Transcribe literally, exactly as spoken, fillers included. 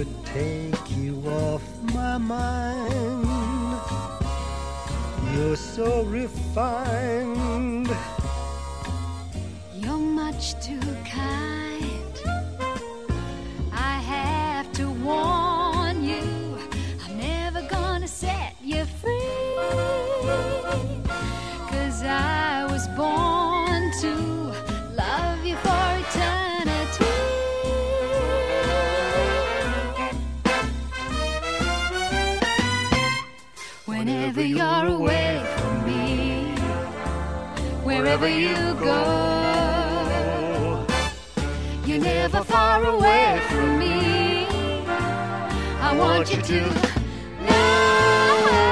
could take you off my mind. You're so refined. You're much too kind. I have to warn you, I'm never gonna set you free. 'Cause I was born to love you for eternity. Whenever you're away from me, wherever you go, you're never far away from me. I want you to